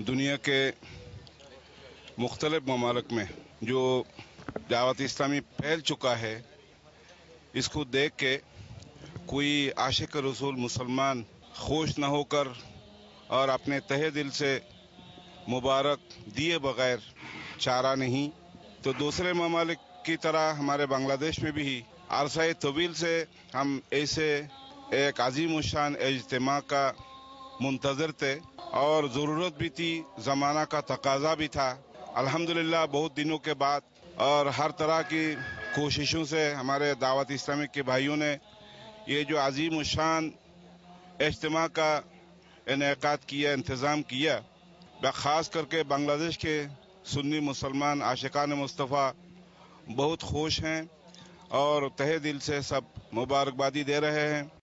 दुनिया के मुख्तलिफ ममालिक में जो दावत इस्लामी फैल चुका है, इसको देख के कोई आशिक रसूल मुसलमान खुश न होकर और अपने तहे दिल से मुबारक दिए बगैर चारा नहीं। तो दूसरे ममालिक की तरह हमारे बांग्लादेश में भी अरसा तवील से हम ऐसे एक अजीम शान इज्तिमा का मुंतज़र थे और ज़रूरत भी थी, ज़माना का तकाजा भी था। अल्हम्दुलिल्लाह बहुत दिनों के बाद और हर तरह की कोशिशों से हमारे दावत इस्लामी के भाइयों ने ये जो अजीम शान इज्तिमा का इनेकाद किया, इंतज़ाम किया। ख़ास करके बांग्लादेश के सुन्नी मुसलमान आशिकान मुस्तफ़ा बहुत खुश हैं और तहे दिल से सब मुबारकबादी दे रहे हैं।